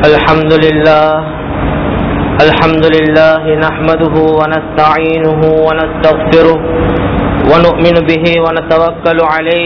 الحمد لله نحمده ونستعينه ونستغفره ونؤمن به ونتوكل عليه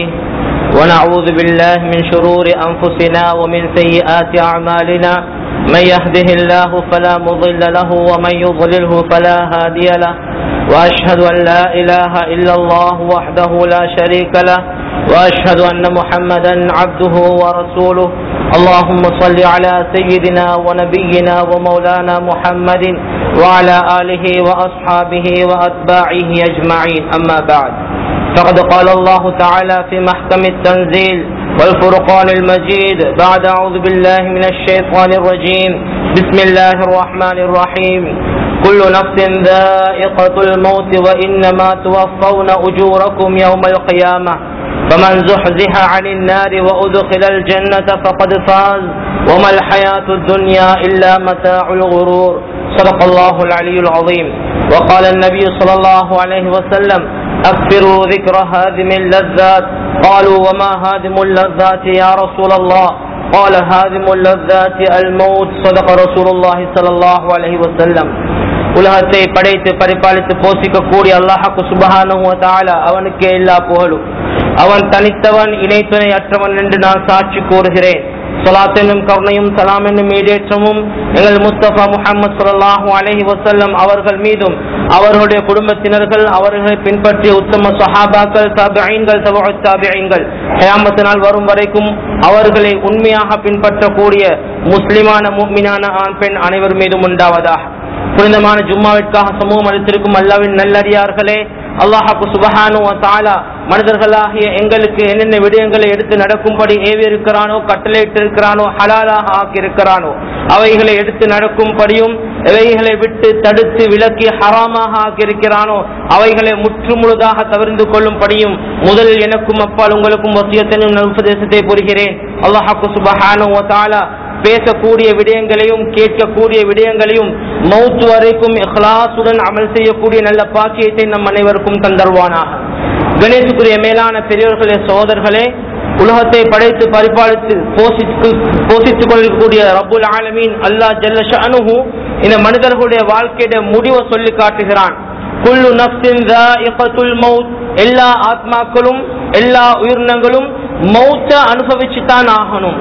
ونعوذ بالله من شرور أنفسنا ومن سيئات أعمالنا من يهده الله فلا مضل له ومن يضلله فلا هادي له وأشهد أن لا إله إلا الله وحده لا شريك له وأشهد أن محمدا عبده ورسوله اللهم صل على سيدنا ونبينا ومولانا محمد وعلى آله وأصحابه وأتباعه أجمعين أما بعد فقد قال الله تعالى في محكم التنزيل والفرقان المجيد بعد أعوذ بالله من الشيطان الرجيم بسم الله الرحمن الرحيم كل نفس ذائقة الموت وإنما توفون أجوركم يوم القيامة فمن زحزح عن النار وأدخل الجنة فقد فاز وما الحياة الدنيا إلا متاع الغرور صدق الله العلي العظيم وقال النبي صلى الله عليه وسلم أكثروا ذكر هادم اللذات قالوا وما هادم اللذات يا رسول الله قال هادم اللذات الموت صدق رسول الله صلى الله عليه وسلم உலகத்தை படைத்து பரிபாலித்து போஷிக்க கூடிய அல்லாஹ்வுக்கு சுப்ஹானஹு வ தஆலா அவனுக்கே எல்லா புகழும். அவன் தனித்தவன் இணை துணை அற்றவன் என்று நான் சாட்சி கூறுகிறேன். ஸலாத் என்னும் கருணையும் சலாம் என்னும் ஈடேற்றமும் எங்கள் முஸ்தபா முஹம்மது ஸல்லல்லாஹு அலைஹி வஸல்லம் அவர்கள் மீதும் அவர்களுடைய குடும்பத்தினர்கள் அவர்களை பின்பற்றிய உத்தம ஸஹாபாக்கள் தாபிஈன்கள் தபஉத் தாபிஈன்கள் கியாமத் நாள் வரும் வரைக்கும் அவர்களை உண்மையாக பின்பற்றக்கூடிய முஸ்லிமான முஃமினான ஆண் பெண் அனைவர் மீதும் உண்டாவதாக. புனிதமான ஜும்மாவிற்காக சமூகம் அளித்திருக்கும் அல்லாஹ்வின் நல்லடியார்களே, அல்லாஹ்வுக்கு சுப்ஹானஹு வ தஆலா மனிதர்களாகிய எங்களுக்கு என்னென்ன விடயங்களை எடுத்து நடக்கும்படி ஏவி இருக்கிறானோ, கட்டளையிட்டு இருக்கிறானோ, ஹலாலாக ஆக்கி இருக்கிறானோ அவைகளை எடுத்து நடக்கும்படியும் எவைகளை விட்டு தடுத்து விலக்கி ஹராமாக ஆக்கியிருக்கிறானோ அவைகளை முற்றுமுழுதாக தவிர்த்து கொள்ளும்படியும் முதலில் எனக்கும் அப்பால் உங்களுக்கும் வசியத்தையும் உபதேசத்தை புரிகிறேன். அல்லாஹ்வுக்கு சுப்ஹானஹு வ தஆலா பேசக்கூடிய விடயங்களையும் கேட்கக்கூடிய விடயங்களையும் மௌத் வரைக்கும் இஹ்லாசுடன் அமல் செய்யக்கூடிய நல்ல பாக்கியத்தை நம் அனைவருக்கும் தந்தருவானாக. கணேசுக்குரிய மேலான பெரியோர்களே, சகோதரர்களே, உலகத்தை படைத்து பரிபாலித்து போஷித்துக் கொள்ளக்கூடிய ரப்புல் ஆலமீன் அல்லாஹ் ஜல்ல ஷஅனுஹு இந்த மனிதர்களுடைய வாழ்க்கையுடைய முடிவை சொல்லி காட்டுகிறான். குல்லு நஃப்ஸின் ذائقத்துல் மௌத், எல்லா ஆத்மாக்களும் எல்லா உயிரினங்களும் மௌத்தை அனுபவிச்சுதான் ஆகணும்.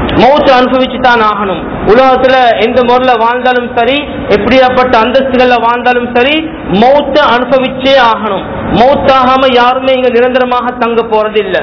உலகத்துல எந்த முறையில வாழ்ந்தாலும் சரி, எப்படியாப்பட்ட அந்தஸ்துகள்ல வாழ்ந்தாலும் சரி, மௌத்தை அனுபவிச்சே ஆகணும். மௌத்தாகாம யாருமே இங்க நிரந்தரமாக தங்க போறது இல்ல.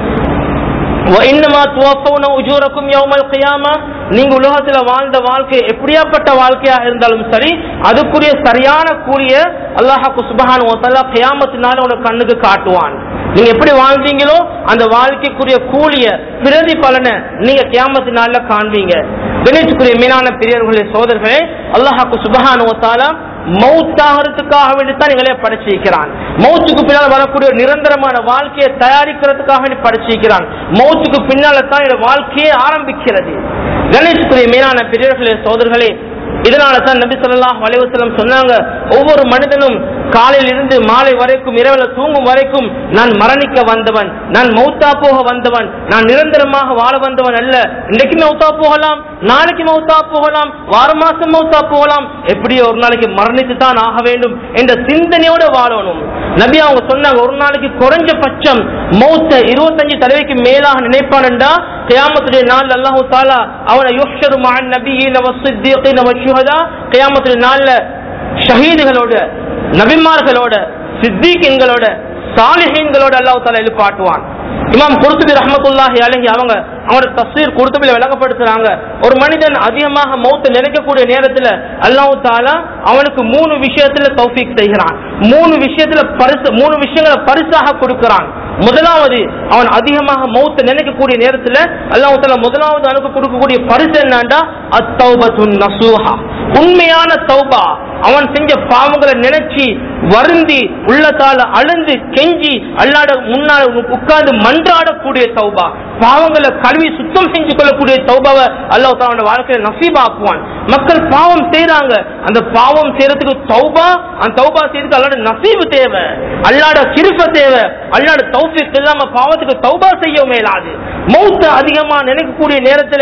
நீங்க உலகத்துல வாழ்ந்த வாழ்க்கை எப்படியாப்பட்ட கூலியா இருந்தாலும் சரி, அதுக்குரிய சரியான கூலிய அல்லாஹ்வுக்கு சுப்ஹானஹு வ தஆலா கியாமத்தினால உனக்கு கண்ணுக்கு காட்டுவான். நீங்க எப்படி வாழ்ந்தீங்களோ அந்த வாழ்க்கைக்குரிய கூலிய பிரதிபலனை நீங்க கியாமத்தினால காண்பீங்க. கணேசுக்குரிய மீனான பெரியவர்களே, சோதர்களே, அல்லாஹ்வுக்கு சுப்ஹானஹு வ தஆலா மௌத்தாகிறதுக்காக வேண்டித்தான் எங்களை படைச்சிருக்கிறான். மௌத்துக்கு பின்னால் வரக்கூடிய நிரந்தரமான வாழ்க்கையை தயாரிக்கிறதுக்காக வேண்டி படைச்சிருக்கிறான். மௌத்துக்கு பின்னால தான் இந்த வாழ்க்கையே ஆரம்பிக்கிறது. கணேசுக்குரிய மீனான பெரியவர்களே, சோதர்களே, இதனால தான் நபி ஸல்லல்லாஹு அலைஹி வஸல்லம் சொன்னாங்க, ஒவ்வொரு மனிதனும் காலையில் இருந்து மாலை வரைக்கும் இரவுல தூங்கும் வரைக்கும் நான் மரணிக்க வந்தவன், நான் மௌத்தா போக வந்தவன், நான் நிரந்தரமாக வாழ வந்தவன் அல்ல. இன்றைக்கு மௌத்தா போகலாம், நாளைக்கு மௌத்தா போகலாம், வார மாசம் மௌத்தா போகலாம், எப்படியோ ஒரு நாளைக்கு மரணித்து தான் ஆக வேண்டும் என்ற சிந்தனையோட வாழணும். நபி அவங்க சொன்னாங்க, ஒரு நாளைக்கு குறைஞ்சபட்சம் மௌத்த 25 தடவைக்கு மேலாக நினைப்பான்டா கியாமத்துடைய நாள் அல்லாஹ் தஆலா அவனை யுஹ்ஷரு மஅன் நபியீன வஸ்ஸித்தீகீன வஷ்ஷுஹதா, கியாமத்துடைய நாள்ல ஷஹீதுகளோட, நபிமார்களோட, சித்திகீன்களோட, சாலிஹீன்களோட அல்லாஹ் தஆலா எழுப்பாட்டுவான். இமாம் குர்துபி ரஹ்மத்துல்லாஹி அலைஹி அவங்களோட தஃசீர் குர்துபில விளக்கப்படுத்துறாங்க, ஒரு மனிதன் அதிகமாக மௌத்தை நினைக்கக்கூடிய நேரத்துல அல்லாஹ் தஆலா அவனுக்கு 3 விஷயத்துல தௌஃபீக் செய்கிறான். 3 விஷயங்களை பரிசாக கொடுக்கிறான். முதலாவது, அவன் அதிகமாக மௌத்தை நினைக்கக்கூடிய நேரத்துல அல்லாஹ் தஆலா முதலாவது அவனுக்கு கொடுக்கக்கூடிய பரிசு என்னன்னா அத்தௌபத்துன் நசூஹா, உண்மையான தௌபா. அவன் செஞ்ச பாவங்களை நினைச்சு வருந்தி உள்ளத்தால அழுந்து கெஞ்சி அல்லாஹ்ட முன்னால உட்கார்ந்து மன்றாடக்கூடிய தௌபா, பாவங்களை கழுவி சுத்தம் செஞ்சு கொள்ளக்கூடிய தௌபாவை அல்லாஹ் தஆலா வாழ்க்கையில நசீபாக்குவான். மக்கள் பாவம் செய்யறாங்க, அந்த பாவம் செய்யறதுக்கு தௌபா, அந்த தௌபா செய்யறதுக்கு அல்லாஹ்ட நசீபு தேவை, அல்லாஹ்ட கிருப தேவை. அல்லாஹ்ட தௌஃபீக் இல்லாம பாவத்துக்கு தௌபா செய்ய மேலாது. மௌத்த அதிகமா நினைக்கக்கூடிய நேரத்துல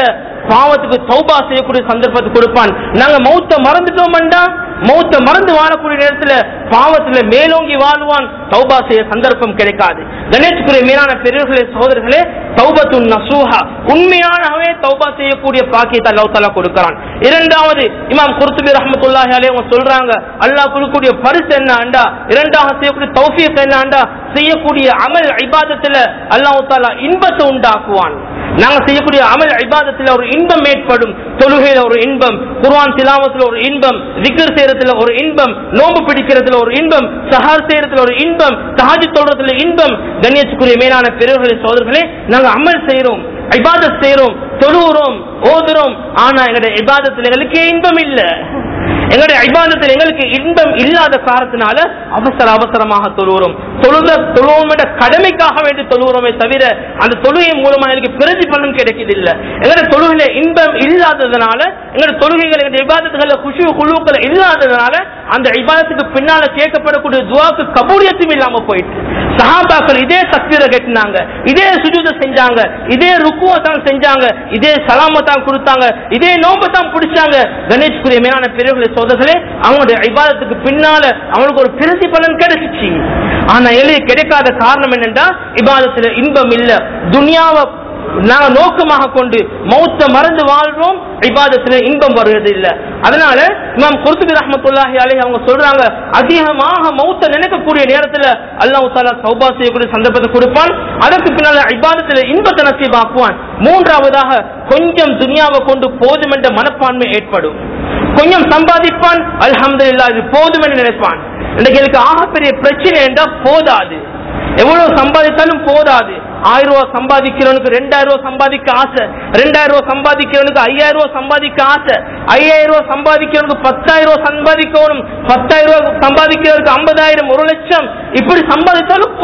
பாவத்துக்கு தௌபா செய்யக்கூடிய சந்தர்ப்பத்தை கொடுப்பான். நாங்க மௌத்த மறந்துட்டோம்டா, மௌத்த மறந்து வாழக்கூடிய நேரத்துல பாவத்துல மேலோங்கி வாழ்வான், தௌபா செய்ய சந்தர்ப்பம் கிடைக்காது. கணேஷ்குரிய மீனான பெரியவர்களே சகோதரர்களே, தௌபத்துன் நசூஹா, உண்மையானவே தௌபா செய்யக்கூடிய பாக்கியத்தை அல்லாஹ் தஆலா கொடுக்கிறான். இரண்டாவது இமாம் குர்துபி ரஹ்மத்துல்லாஹி அலைஹி அவங்க சொல்றாங்க, அல்லாஹ் கொடுக்கக்கூடிய பரிசு என்னண்டா, இரண்டாவது செய்யக்கூடிய தௌஃபீக் என்னண்டா, செய்யக்கூடிய அமல் இபாதத்துல அல்லாஹ் தஆலா இன்பத்தை உண்டாக்குவான். நாங்க செய்யக்கூடிய அமல் இபாதத்துல ஒரு இன்பம் ஏற்படும். தொழுகையில ஒரு இன்பம், குர்ஆன் திலாவத்துல ஒரு இன்பம், திக்ர் செய்யறதுல ஒரு இன்பம், நோன்பு பிடிக்கிறதுல ஒரு இன்பம், சஹர் செய்யறதுல ஒரு இன்பம், தஹஜ்ஜுத் தொழுறதுல இன்பம். கண்ணியத்துக்குரிய மேலான பெரியவர்களே சகோதரர்களே, நாங்க அமல் செய்யறோம், இபாதத் செய்யறோம், தொழுகிறோம், ஓதுறோம், ஆனா எங்களுடைய இபாதத்தில் எங்களுக்கு இன்பம் இல்ல. எங்களுடைய இபாதத்தில் எங்களுக்கு இன்பம் இல்லாத காரணத்தினால அவசரமாக தொழுகிறோம். தொழுவோம் கடமைக்காக வேண்டி தொழுகிறோமே தவிர அந்த தொழுகை மூலமா எங்களுக்கு பிரதிபலன் கிடைக்கதில்லை. எங்களுடைய தொழுகையில இன்பம் இல்லாததுனால, எங்களுடைய தொழுகைகள் எங்களுடைய இபாதத்துகள் குஷு குழுக்கள் இல்லாததுனால அந்த இபாதத்துக்கு பின்னால கேட்கப்படக்கூடிய துஆக்கு கபூலியத்தும் இல்லாம போயிட்டு, சஹாபாக்கள் இதே தக்பீரை கட்டினாங்க, இதே சுஜூத செஞ்சாங்க, இதே ருக்குவ தான் செஞ்சாங்க, இதே சலாம தான் கொடுத்தாங்க, இதே நோன்பு தான் பிடிச்சாங்க. கணேஷ்குரிய மேலான பெரியவர்களே சோதர்களே, அவங்களுடைய இபாதத்துக்கு பின்னால அவனுக்கு ஒரு பிரதிபலன் கிடைச்சிச்சு. ஆனா எங்களுக்கு கிடைக்காத காரணம் என்னன்னா, இபாதத்துல இன்பம் இல்ல. துனியாவை நாங்க நோக்கமாக கொண்டு மௌத்த மறந்து வாழ்றோம், இபாதத்துல இன்பம் வருவது இல்ல. அதனால இமாம் குர்துபி ரஹ்மத்துல்லாஹி அலைஹி அவங்க சொல்றாங்க, அதிகமாக மௌத்த நினைக்கக்கூடிய நேரத்துல அல்லாஹ் தஆலா தௌபா செய்யக்கூடிய சந்தர்ப்பத்தை கொடுப்பான். அதற்கு பின்னால இபாதத்துல இன்பத்தை நசீபாக்குவான். மூன்றாவதாக கொஞ்சம் துனியாவை கொண்டு போதும் என்ற மனப்பான்மை ஏற்படும். கொஞ்சம் சம்பாதிப்பான், அல்ஹம்துலில்லாஹ் இது போதும் என்று நினைப்பான். இன்னைக்கு எனக்கு ஆகப்பெரிய பிரச்சனை என்றா போதாது, எவ்வளவு சம்பாதித்தாலும் போதாது. 1000 ரூபாய் சம்பாதிக்கிறவனுக்கு 2000 ரூபாய் சம்பாதிக்க ஆசை, 2000 ரூபாய் சம்பாதிக்கிறவனுக்கு 5000 ரூபாய் சம்பாதிக்க ஆசை, 5000 ரூபாய் சம்பாதிக்கிறவனுக்கு 10000 ரூபாய் சம்பாதிக்கணும், 10000 ரூபாய் சம்பாதிக்கிறவனுக்கு 50,000, 1 லட்சம், இப்படி சம்பாதித்தாலும்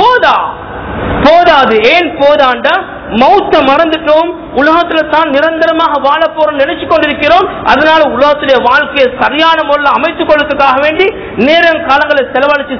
போதாது. ஏன் போதாண்டா, மௌத்த மறந்துட்டோம், உலகத்துல தான் நிரந்தரமாக வாழ போறோம் நினைச்சு கொண்டிருக்கிறோம். அதனால உலகத்திலே வாழ்க்கையை சரியான முறையில் அமைத்துக் கொள்வதற்காக வேண்டி நேரம் காலங்களை செலவழித்து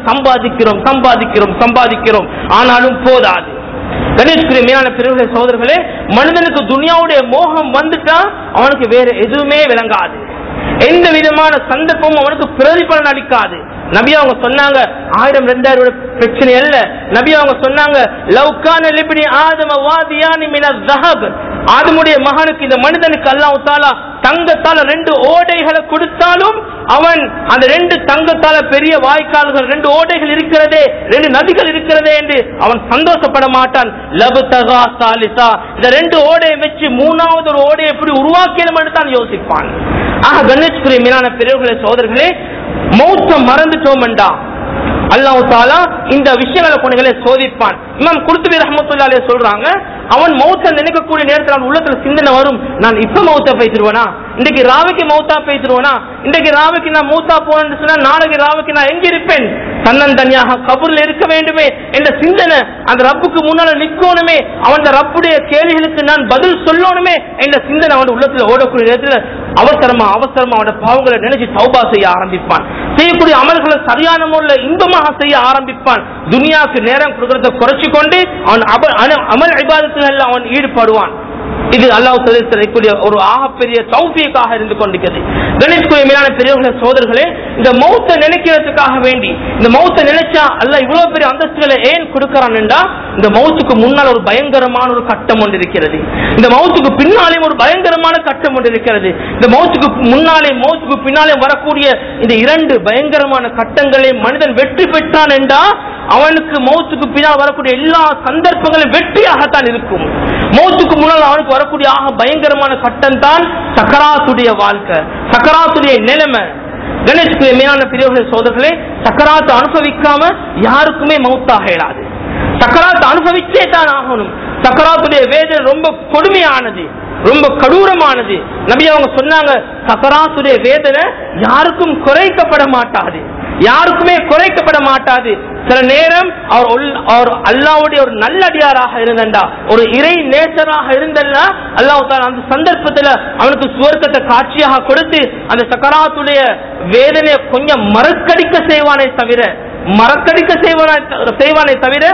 சம்பாதிக்கிறோம். ஆனாலும் போதாது. கணேஷ்குரிய மேலான பெரியவர்களே சகோதரர்களே, மனிதனுக்கு துனியாவுடைய மோகம் வந்துட்டா அவனுக்கு வேற எதுவுமே விளங்காது, எந்த விதமான சந்தர்ப்பமும் அவனுக்கு பிரதிபலன் அளிக்காது. நபி அவங்க சொன்னாங்க, 1000 2000 பிரச்சனை அல்ல. நபி அவங்க சொன்னாங்க, லவ் கான லிப்னி ஆதம வாதியானி மினல் ஸஹப், ஆதமுடைய மகனுக்கு, இந்த மனிதனுக்கு அல்லாஹ் தஆலா தங்கத்தால 2 ஓடைகளை கொடுத்தாலும் அவன் அந்த 2 தங்கத்தால பெரிய வாய்க்கால்கள், 2 ஓடைகள் இருக்கிறதே, 2 நதிகள் இருக்கிறதே என்று அவன் சந்தோஷப்பட மாட்டான். லபதகா சாலிசா, இந்த 2 ஓடையை வச்சு 3வது ஒரு ஓடையை எப்படி உருவாக்கணும் என்று தான் யோசிப்பான். ஆக கணேஷ்குரிய மீனான பெரியவர்களே சகோதரர்களே, மௌத்த மறந்துட்டோம்டா அல்லாஹ் தஆலா இந்த விஷயங்களை கொண்டுகளை சோதிப்பான். இமாம் குர்துபி ரஹ்மத்துல்லாஹி அலைஹி சொல்றாங்க, அவன் மௌத்த நினைக்கக்கூடிய நேரத்தில் உள்ளத்துல சிந்தனை வரும், நான் இப்ப மௌத்தா பேசிடுவேனா, இன்றைக்கு ராவுக்கு மௌத்தா பேசிடுவேனா, இன்றைக்கு ராவுக்கு நான் மௌத்தா போனேன்னு சொன்னா நாளைக்கு ராவுக்கு நான் எங்க இருப்பேன், தன்னந்தனியாக கபூர்ல இருக்க வேண்டுமே என்ற சிந்தனை, அந்த ரப்புக்கு முன்னால நிக்கணுமே, அவன் ரப்புடைய கேள்விகளுக்கு நான் பதில் சொல்லணுமே என்ற சிந்தனை அவன் உள்ளத்துல ஓடக்கூடிய நேரத்தில் அவசரமா அவனோட பாவங்களை நினைச்சு தௌபா செய்ய ஆரம்பிப்பான். செய்யக்கூடிய அமல்களை சரியான முறையில் இன்பமாக செய்ய ஆரம்பிப்பான். துனியாவுக்கு நேரம் கொடுக்கறத குறைச்சு கொண்டு அவன் அமல் இபாதத்தில் அவன் ஈடுபடுவான். இது அல்லாஹ் சொல்லக்கூடிய ஒரு ஆகப்பெரிய தௌஃபீக்காக இருந்து கொண்டிருக்கிறது. கணேஷ்குரிய மேலான பெரியவர்களே சோதர்களே, இந்த மௌத்த நினைக்கிறதுக்காக வேண்டி, இந்த மௌத்த நினைச்சா அல்லாஹ் இவ்வளவு பெரிய அந்தஸ்துகளை ஏன் கொடுக்கிறான் என்றா, இந்த மௌத்துக்கு முன்னால் ஒரு பயங்கரமான ஒரு கட்டம் ஒன்று இருக்கிறது, இந்த மௌத்துக்கு பின்னாலே ஒரு பயங்கரமான கட்டம் ஒன்று இருக்கிறது. இந்த மௌத்துக்கு முன்னாலே மௌத்துக்கு பின்னாலே வரக்கூடிய இந்த 2 பயங்கரமான கட்டங்களை மனிதன் வெற்றி பெற்றான் என்றா அவனுக்கு மௌத்துக்கு பின்னால் வரக்கூடிய எல்லா சந்தர்ப்பங்களும் வெற்றியாகத்தான் இருக்கும். மௌத்துக்கு முன்னால் அவனுக்கு வரக்கூடிய ஆக பயங்கரமான கட்டம் தான் சக்கராத்துடைய வாழ்க்கை, சக்கராத்துடைய நிலைமை. கணேஷ்குரிய மேலான பெரியவர்களே சோதர்களே, சக்கராத்தை அனுபவிக்காம யாருக்குமே மௌத்தாக இயலாது. சக்கராத்தை அனுபவிச்சே தான் ஆகணும். சக்கராத்துடைய வேதனை ரொம்ப கொடுமையானது, ரொம்ப கடூரமானது. நபி அவங்க சொன்னாங்க, சக்கராத்துடைய வேதனை யாருக்கும் குறைக்கப்பட மாட்டாது, யாருக்குமே குறைக்கப்பட மாட்டாது. சில நேரம் அவர் அல்லாஹ்வுடைய ஒரு நல்லடியாராக இருந்தா, ஒரு இறை நேசராக இருந்தா, அல்லாஹ் தஆலா அந்த சந்தர்ப்பத்தில் அவனுக்கு சுவர்க்கத்தை காட்சியாக கொடுத்து அந்த சக்கராத்துடைய வேதனையை கொஞ்சம் மறக்கடிக்க செய்வானே தவிர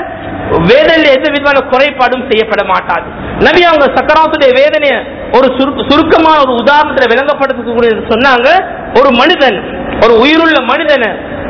வேதனையில எந்த விதமான குறைபாடும் செய்யப்பட மாட்டாது. நபி அவங்க சக்கராத்துடைய வேதனையை ஒரு சுருக்கமான ஒரு உதாரணத்துல விளங்கப்படுத்தக்கூடிய சொன்னாங்க. ஒரு மனிதன், ஒரு உயிருள்ள மனிதனை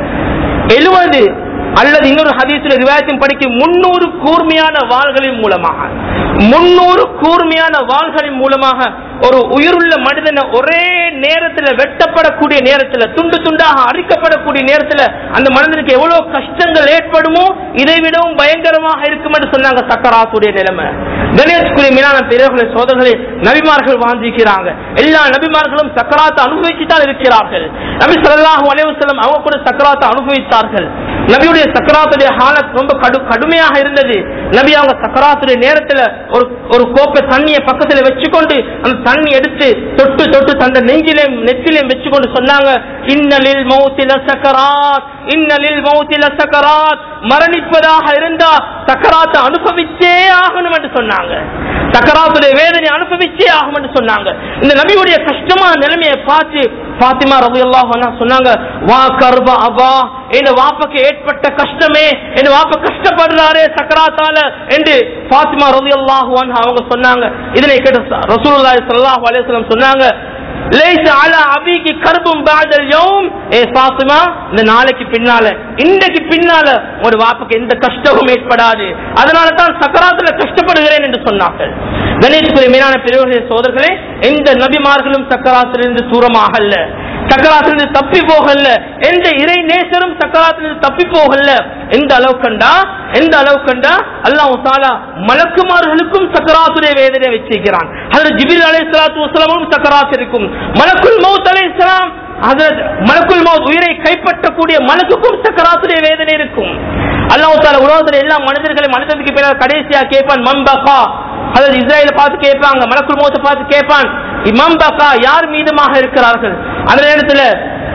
70 அல்லது இன்னொரு ஹதீஸ்ல ரிவாயத்தின் படிக்க 300 கூர்மையான வாள்களின் மூலமாக 300 கூர்மையான வாள்களின் மூலமாக ஒரு உயிருள்ள மனிதனை ஒரே நேரத்தில் வெட்டப்படக்கூடிய நேரத்தில், துண்டு துண்டாக அரிக்கப்படக்கூடிய நேரத்தில் அந்த மனிதனுக்கு எவ்வளவு கஷ்டங்கள் ஏற்படுமோ இதை விடவும் பயங்கரமாக இருக்கும் என்று சொன்னாங்க சக்கராத்துடைய நிலைமை. கணேஷ்குரிய மீனான பெரியவர்களை சோதர்களே, நபிமார்கள் வாழ்ந்திருக்கிறாங்க. எல்லா நபிமார்களும் சக்கராத்தை அனுபவிச்சுதான் இருக்கிறார்கள். நபி ஸல்லல்லாஹு அலைஹி வஸல்லம் அவங்க கூட சக்கராத்தை அனுபவித்தார்கள். நபியுடைய சக்கராத்துடைய ஹாலத் ரொம்ப கடுமையாக இருந்தது. நபி அவங்க சக்கராத்துடைய நேரத்தில் ஒரு கோப்பை தண்ணியை பக்கத்துல வச்சுக்கொண்டு அந்த தண்ணி எடுத்து தொட்டு தொட்டு தந்த நெற்றிலையும் வச்சுக்கொண்டு சொன்னாங்க, இன்னலில் மௌத்தில சக்கராத், இன்னலில் மௌத்தில சக்கராத், மரணிப்பதாக இருந்தா சக்கராத்தை அனுபவிச்சே ஆகணும் என்று சொன்னாங்க. சக்கராத்துடைய வேதனை அனுபவிச்சே ஆகும் என்று சொன்னாங்க. இந்த நபியுடைய கஷ்டமான நிலைமையை பார்த்து பாத்திமா ரலியல்லாஹு அன்ஹா சொன்னாங்க, வா கர்ப அபா, என் வாப்பக்கு ஏற்பட்ட கஷ்டமே, என் வாப்ப கஷ்டப்படுறாரே சக்கராத்தால என்று பாத்திமா ரலியல்லாஹு அன்ஹா அவங்க சொன்னாங்க. இதனை கேட்ட ரசூலுல்லாஹி ஸல்லல்லாஹு அலைஹி வஸல்லம் சொன்னாங்க, லைஸ அலா அபீகி கர்பும் பஅதல் யௌம், ஏ ஃபாத்திமா, இந்த நாளைக்கு பின்னால, இன்றைக்கு பின்னால ஒரு வாப்புக்கு எந்த கஷ்டமும் ஏற்படாது, அதனால தான் சக்கராத்துல கஷ்டப்படுகிறேன் என்று சொன்னார்கள். கணேஷ்குரிய மீனான பெரியவர்களே சோதர்களே, எந்த நபிமார்களும் சக்கராத்திலிருந்து தூரமாகல, சக்கராத்திலிருந்து தப்பி போகல, எந்த இறை நேசரும் சக்கராத்திலிருந்து தப்பி போகல. எந்த அளவு கண்டா அல்லாஹ் தஆலா மலக்குமார்களுக்கும் சக்கராத்துடைய வேதனை வச்சிருக்கிறான். ஹஜ்ரத் ஜிப்ரீல் அலைஹிஸ்ஸலாத்து வஸலாமும் சக்கராத் இருக்கும். மலக்குல் மௌத் அலைஹிஸ்ஸலாம், ஹஜ்ரத் மலக்குல் மௌத் உயிரை கைப்பற்றக்கூடிய மலக்குக்கும் சக்கராத்துடைய வேதனை இருக்கும். அல்லாஹ் தஆலா உலகத்தில் எல்லா மனிதர்களையும் மனிதனுக்கு பிறகு கடைசியா கேட்பான், மம்பகா, ஹஜ்ரத் இஸ்ராயீலை பார்த்து கேட்பாங்க, மலக்குல் மௌத்தை பார்த்து கேட்பான், இமாம் பகா, யார் மீதமாக இருக்கிறார்கள்? அந்த நேரத்தில்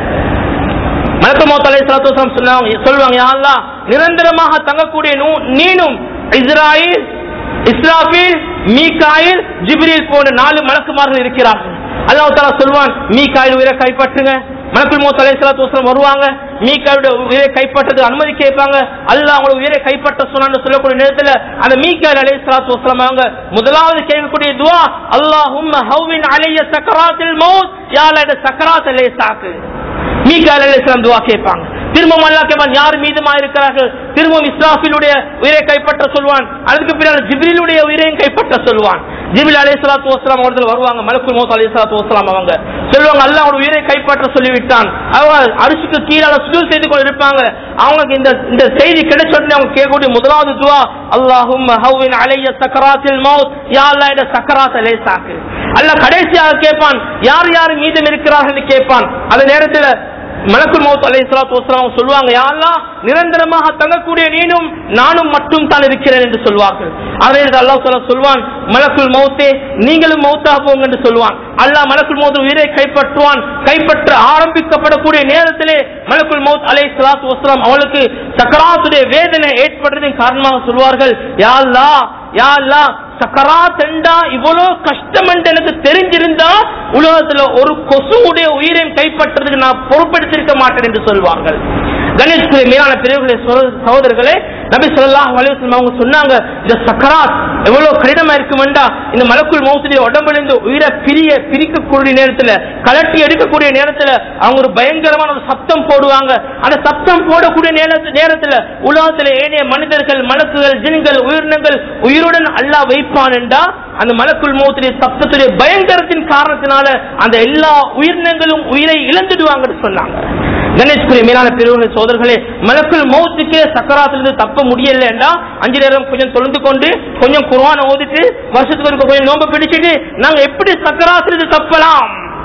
மலக்குல் மௌத் அலைஹிஸ்ஸலாத்து வஸலாம் சொல்லுவாங்க, யா அல்லாஹ், நிரந்தரமாக தங்கக்கூடிய நீனும் இஸ்ராயீல், இஸ்ராஃபீல், மீகாயில், ஜிப்ரீல் போன்ற 4 மலக்குமார்கள் இருக்கிறார்கள். அல்லாஹ் தஆலா சொல்வான், மீகாயில் உயிரை கைப்பற்றுங்க. மலக்குல் மௌத் அலைஹிஸ்ஸலாத்து வஸலாம் வருவாங்க, மீகாயிலுடைய உயிரை கைப்பற்றதுக்கு அனுமதி கேட்பாங்க. அல்லாஹ் அவங்களோட உயிரை கைப்பற்ற சொன்னான்னு சொல்லக்கூடிய நேரத்தில் அந்த மீகாயில் அலைஹிஸ்ஸலாத்து வஸலாம் அவங்க முதலாவது கேட்கக்கூடிய துஆ, அல்லாஹும்ம ஹவ்வின் அலைய சக்கராத்தில் மௌத், யா அல்லாஹ் இந்த சக்கராத் லேசாக்கு. மீகாயில் அலைஹிஸ்ஸலாம் துஆ கேட்பாங்க. திரும்பவும் அல்லாஹ் கேட்பான், யார் மீதமா இருக்கிறார்கள்? திரும்பவும் இஸ்ராஃபீலுடைய உயிரை கைப்பற்ற சொல்வான். அதுக்கு பின்னால் ஜிப்ரீலுடைய உயிரையும் கைப்பற்ற சொல்வான். ஜிப்ரீல் அலைஹிஸ்ஸலாத்து வஸலாம் அவர்கள் வருவாங்க. மலக்குல் மௌத் அலைஹிஸ்ஸலாத்து வஸலாம் அவங்க சொல்லுவாங்க, அல்லாஹ் அவருடைய உயிரை கைப்பற்ற சொல்லிவிட்டான். அவங்க அரிசிக்கு கீழே சுஜூத் செய்து கொண்டு இருப்பாங்க. அவங்களுக்கு இந்த செய்தி கிடைச்ச உடனே அவங்க கேட்கக்கூடிய முதலாவது துஆ, அல்லாஹும்ம ஹவ்வின் அலைய சக்கராத்தில் மௌத், யா அல்லாஹ் இந்த சக்கராத்தை லேசாக்கு. அல்லாஹ் கடைசியாக கேட்பான், யார் யார் மீதம் இருக்கிறார்கள் என்று கேட்பான். அந்த நேரத்தில் மலக்குல் மௌத் அலைஹிஸ்ஸலாத்து வஸலாம் சொல்லுவாங்க, யா அல்லாஹ், நிரந்தரமாக தங்கக்கூடிய நீனும் நானும் மட்டும் தான் இருக்கிறேன் என்று சொல்வார்கள். அதே அல்லாஹ் தஆலா சொல்வான், மலக்குல் மௌத்தே, நீங்களும் மௌத்தா போங்க என்று சொல்வான். அல்லாஹ் மலக்குல் மௌத் உயிரை கைப்பற்றுவான். கைப்பற்ற ஆரம்பிக்கப்படக்கூடிய நேரத்திலே மலக்குல் மௌத் அலைஹிஸ்ஸலாத்து வஸலாம் அவளுக்கு சக்கராத்துடைய வேதனை ஏற்படுறதின் காரணமாக சொல்வார்கள், யா அல்லாஹ், யா அல்லாஹ், சக்கராத் என்றா இவ்வளவு கஷ்டம் என்று எனக்கு தெரிஞ்சிருந்தா உலகத்துல ஒரு கொசுவுடைய உயிரையும் கைப்பற்றதுக்கு நான் பொறுப்பெடுத்திருக்க மாட்டேன் என்று சொல்வார்கள். கணேஷ்குரிய மீதான பெரியவர்களே சகோதரர்களே, நபி ஸல்லல்லாஹு அலைஹி வஸல்லம் அவங்க சொன்னாங்க, இந்த சக்கராத் எவ்வளவு கடினமா இருக்குமெண்டா, இந்த மலக்குல் மௌத்துடைய உடம்பிலிருந்து உயிரை பிரிக்கக்கூடிய நேரத்துல, கலட்டி எடுக்கக்கூடிய நேரத்துல அவங்க ஒரு பயங்கரமான ஒரு சப்தம் போடுவாங்க. அந்த சப்தம் போடக்கூடிய நேரத்துல உலகத்துல ஏனைய மனிதர்கள், மலக்குகள், ஜின்கள், உயிரினங்கள் உயிருடன் அல்லாஹ் வைப்பான் என்றா, அந்த மலக்குல் மௌத்துடைய சப்தத்துடைய பயங்கரத்தின் காரணத்தினால அந்த எல்லா உயிரினங்களும் உயிரை இழந்துடுவாங்கன்னு சொன்னாங்க. கணேஷ்குரிய மீதான பெரியவர்களே சோதர்களே, மலக்குல் மௌத்துக்கே சக்கராத்திலிருந்து தப்ப முடியல என்றா 5 நேரம் கொஞ்சம் தொழுந்து கொண்டு கொஞ்சம் குர்ஆனை ஓதிட்டு வருஷத்துக்கு கொஞ்சம் நோன்பு பிடிச்சிட்டு நாங்க எப்படி சக்கராத்திலிருந்து தப்பலாம்?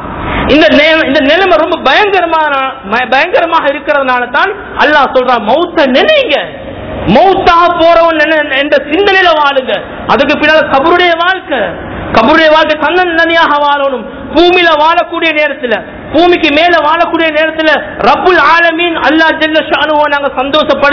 இந்த நிலைமை ரொம்ப பயங்கரமாக இருக்கிறதுனால தான் அல்லாஹ் சொல்றான், மௌத்த நினைங்க, மௌத்தாக போறவன் என்ற சிந்தனையில வாழுங்க. அதுக்கு பின்னால் கபருடைய வாழ்க்கை தன்னந்தனியாக வாழணும். பூமியில வாழக்கூடிய நேரத்துல, பூமிக்கு மேல வாழக்கூடிய நேரத்துல ரப்புல் ஆலமீன் அல்லாஹ் ஜல்ல ஷானுஹு நாங்க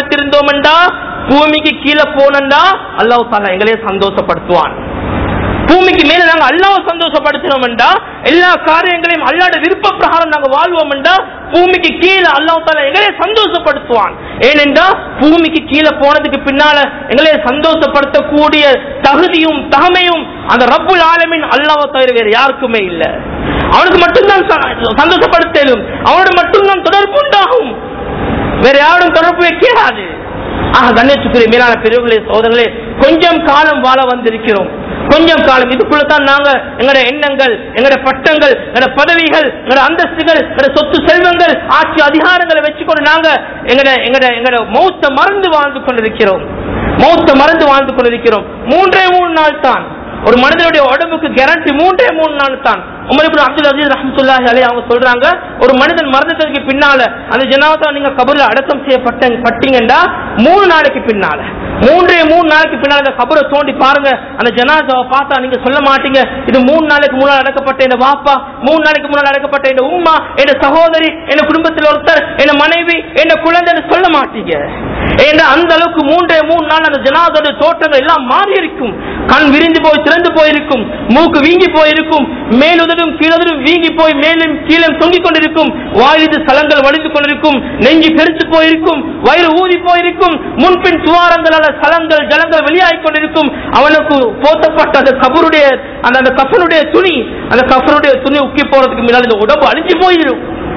சந்தோஷப்படுத்திருந்தோம்டா, பூமிக்கு கீழே போனண்டா அல்லாஹ் தஆலா எங்களே சந்தோஷப்படுத்துவான். பூமிக்கு மேல நாங்க அல்லாஹ்வை சந்தோஷப்படுத்தினோம் என்றா, எல்லா காரியங்களையும் அல்லாஹ்வுடைய விருப்ப பிரகாரம் நாங்க வாழ்வோம் என்றா, பூமிக்கு கீழே அல்லாஹ் தஆலா எங்களை சந்தோஷப்படுத்துவான். ஏனென்றா பூமிக்கு கீழே போனதுக்கு பின்னால எங்களை சந்தோஷப்படுத்தக்கூடிய தகுதியும் தகமையும் அந்த ரப்புல் ஆலமீன் அல்லாஹ்வை தவிர வேற யாருக்குமே இல்லை. அவனுக்கு மட்டும்தான் சந்தோஷப்படுத்தலும், அவனோட மட்டும்தான் தொடர்பு உண்டாகும், வேற யாரும் தொடர்பு வைக்காது. கண்ணியத்துக்குரிய மேலான பெரியவர்களே சகோதரர்களே, கொஞ்சம் காலம் வாழ வந்திருக்கிறோம். கொஞ்சம் காலம் இதுக்குள்ளதான் நாங்க எங்களோட எண்ணங்கள், எங்களோட பட்டங்கள், எங்களோட பதவிகள், எங்களோட அந்தஸ்துகள், எங்களோட சொத்து செல்வங்கள், ஆட்சி அதிகாரங்களை வச்சுக்கொண்டு நாங்க எங்களோட மௌத்த மறந்து வாழ்ந்து கொண்டிருக்கிறோம். மௌத்த மறந்து வாழ்ந்து கொண்டிருக்கிறோம். 3 நாள் தான் ஒரு மனிதனுடைய உடம்புக்கு கேரண்டி. 3 நாள் தான். உமர் இப்னு அப்துல் அஜீஸ் ரஹ்மத்துல்லாஹி அலைஹி அவங்க சொல்றாங்க, ஒரு மனிதன் மரணத்துக்கு பின்னால அந்த ஜனாஸா நீங்க கபர்ல அடக்கம் செய்யப்பட்டீங்கன்னா 3 நாளைக்கு பின்னால, 3 நாளைக்கு பின்னால அந்த கபரை தோண்டி பாருங்க. அந்த ஜனாஸாவை பார்த்தா நீங்க சொல்ல மாட்டீங்க இது 3 நாளைக்கு முன்னாள் அடக்கப்பட்ட என் வாப்பா, 3 நாளைக்கு முன்னால் அடக்கப்பட்ட என் உம்மா, என் சகோதரி, என் குடும்பத்தில் ஒருத்தர், என் மனைவி, என் குழந்தை சொல்ல மாட்டீங்க. ஏன்னா அந்த அளவுக்கு 3 நாள் அந்த ஜனாஸோட தோற்றங்கள் எல்லாம் மாறி இருக்கும். கண் விரிந்து போய் திறந்து போயிருக்கும், மூக்கு வீங்கி போயிருக்கும், மேலுதடும் கீழுதடும் வீங்கி போய் மேலும் கீழே தொங்கிக் கொண்டிருக்கும், வாயிலிருந்து சலங்கள் வலிந்து கொண்டிருக்கும், நெஞ்சு பெருத்து போயிருக்கும், வயிறு ஊதி போயிருக்கும், முன்பின் துவாரங்களால சலங்கள் ஜலங்கள் வெளியாகிக் கொண்டிருக்கும். அவனுக்கு போத்தப்பட்ட அந்த கபருடைய அந்த கஃபனுடைய துணி, அந்த கஃபனுடைய துணி உக்கி போறதுக்கு முன்னால் இந்த உடம்பு அழிஞ்சு போயிடும்.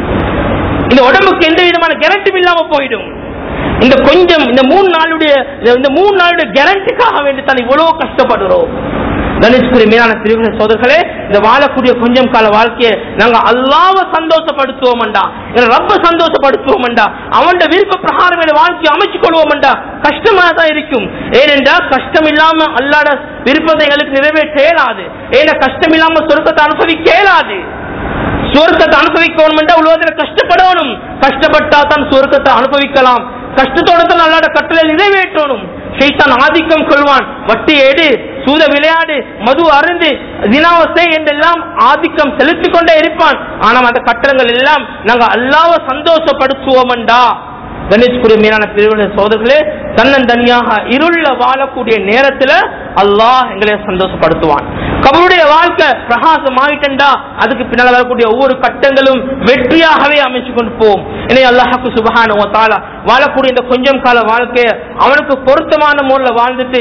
இந்த உடம்புக்கு எந்த விதமான கேரண்டியும் இல்லாம போயிடும். இந்த 3 நாளுடைய கேரண்டிக்காக வேண்டி தான் இவ்வளவு கஷ்டப்படுறோம். கணேஷ்குரிய மேலான பிரிவுகளை சோதர்களே, இந்த வாழக்கூடிய கொஞ்சம் கால வாழ்க்கையை நாங்க அல்லாஹ்வை சந்தோஷப்படுத்துவோம்டா, ரப்ப சந்தோஷப்படுத்துவோம்டா, அவன் விருப்ப பிரகாரம் வாழ்க்கையை அமைச்சு கொள்வோம்டா, கஷ்டமா தான் இருக்கும். ஏனென்றா கஷ்டம் இல்லாம அல்லாஹ்வுடைய விருப்பத்தை எங்களுக்கு நிறைவேற்ற இயலாது. ஏன்னா கஷ்டம் இல்லாம சொர்க்கத்தை அனுபவிக்க இயலாது. சுவர்க்கத்தை அனுபவிக்கணும் என்றால் உலகத்தில் கஷ்டப்படணும். கஷ்டப்பட்டா தான் சுவர்க்கத்தை அனுபவிக்கலாம். கஷ்டத்தோட தான் அல்லாஹ்வுடைய கட்டளை நிறைவேற்றணும். ஷைத்தான் ஆதிக்கம் கொள்வான். வட்டி எடு, சூத விளையாடு, மது அருந்து, தினாவசை என்றெல்லாம் ஆதிக்கம் செலுத்திக் கொண்டே இருப்பான். ஆனால் அந்த கட்டளங்கள் எல்லாம் நாங்க அல்லாஹ்வை சந்தோஷப்படுத்துவோம்டா. கணேஷ்குரிய மீனான பிரிவுடைய சோதர்களே, தன்னந்தனியாக இருள வாழக்கூடிய நேரத்துல அல்லாஹ் எங்களை சந்தோஷப்படுத்துவான். கபருடைய வாழ்க்கை பிரகாசம் ஆயிட்டா அதுக்கு பின்னால் வரக்கூடிய ஒவ்வொரு கட்டங்களும் வெற்றியாகவே அமைச்சு கொண்டு போவோம். எனவே அல்லாஹ்வுக்கு சுப்ஹானஹு வ தஆலா வாழக்கூடிய இந்த கொஞ்சம் கால வாழ்க்கைய அவனுக்கு பொருத்தமான முறையில் வாழ்ந்துட்டு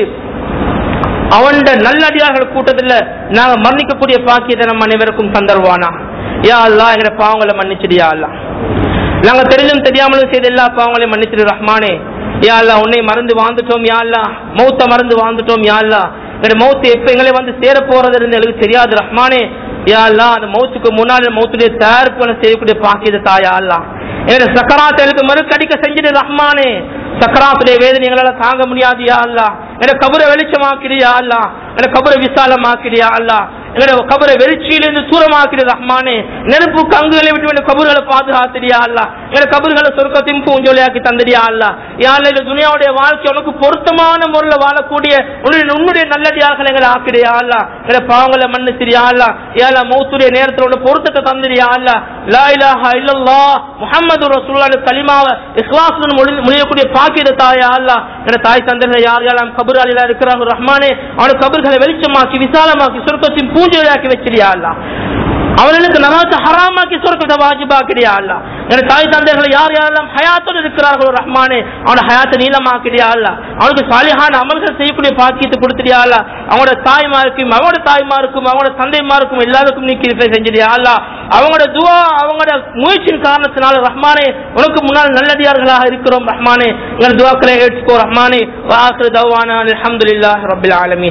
அவன் நல்லடியார்கள் கூட்டத்தில் நாங்க மரணிக்கக்கூடிய பாக்கியத்தை நம்ம அனைவருக்கும் தந்தருவானா. யா அல்லாஹ் எங்களை பாவங்களை மன்னிச்சிடியா அல்லாஹ். நாங்க தெரிஞ்சும் தெரியாமலும் செய்த எல்லா பாவங்களையும் மன்னிச்சிடு ரஹ்மானே. யா அல்லாஹ் உன்னை மறந்து வாழ்ந்துட்டோம் யா அல்லாஹ், மௌத்த மறந்து வாழ்ந்துட்டோம் யா அல்லாஹ். எங்களுடைய மௌத்து எப்ப எங்களை வந்து சேர போறது இருந்து எனக்கு தெரியாது ரஹ்மானே. யா அல்லாஹ் அந்த மௌத்துக்கு முன்னாடி மௌத்துடைய தயாரிப்பு செய்யக்கூடிய பாக்கியத்தை தாயா அல்லாஹ். எங்களுடைய சக்கராத்துக்கு மறுக்கடிக்க செஞ்சிடு ரஹ்மானே. சக்கராத்துடைய வேதனை எங்களால தாங்க முடியாது யா அல்லாஹ். எங்களை கபரை வெளிச்சமாக்கிறியா அல்லாஹ், எங்களை கபரை விசாலமாக்கிறியா அல்லாஹ், எங்களை கபரை வெளிச்சியிலிருந்து தூரமாக்கிற ரஹ்மானே. நெருப்பு கங்குகளை விட்டு கபர்களை பாதுகாத்திரியா அல்லாஹ், எங்களை கபர்களை சொர்க்கத்தின் பூஞ்சொலியாக்கி தந்திரியா அல்லாஹ். யா அல்லாஹ் இந்த துனியாவுடைய வாழ்க்கை உனக்கு பொருத்தமான முறையில் வாழக்கூடிய உன்னுடைய நல்லடியார்கள் எங்களை ஆக்கிறியா அல்லாஹ். எங்களை பாவங்களை மன்னிச்சிரியா அல்லாஹ். யா அல்லாஹ் மௌத்துடைய நேரத்தோட பொருத்தத்தை தந்திரியா அல்லாஹ். லா இலாஹா இல்லல்லாஹ் முஹம்மது ரசூலுல்லாஹ் கலிமாவை இக்லாஸுடன் மொழியக்கூடிய பாக்கியத்தை தாயா அல்லாஹ். எங்களை தாய் தந்தைகள் யார் யாரெல்லாம் கபராளிகளா இருக்கிறாங்க ரஹ்மானே, அவனுடைய கபர்களை வெளிச்சமாக்கி விசாலமாக்கி சொர்க்கத்தின் பூஞ்சையாக்கி வச்சிரியா அல்லாஹ். அவர்களுக்கு நமாத்தை ஹராமாக்கி சொர்க்கத்தை வாஜிபாக்கிறியா அல்லாஹ். என் தாய் தந்தைகள் யார் யாரெல்லாம் ஹயாத்தோடு இருக்கிறார்களோ ரஹ்மானே, அவனோட ஹயாத்தை நீளமாக்கிறியா அல்லாஹ். அவனுக்கு சாலிஹான அமல்கள் செய்யக்கூடிய பாக்கியத்தை கொடுத்துறியா அல்லாஹ். அவனோட தாய்மாருக்கும் அவனோட தாய்மாருக்கும் அவனோட தந்தைமாருக்கும் எல்லாருக்கும் நீ கிருபை செஞ்சிரியா அல்லாஹ். அவங்களோட துவா அவங்களோட முயற்சியின் காரணத்தினால ரஹ்மானே உனக்கு முன்னால் நல்லடியார்களாக இருக்கிறோம் ரஹ்மானே. எங்கள் துவாக்களை ஏற்றுக்கோ ரஹ்மானே. வ ஆகிரு தஅவானா அல்ஹம்துலில்லாஹி ரப்பில் ஆலமீன்.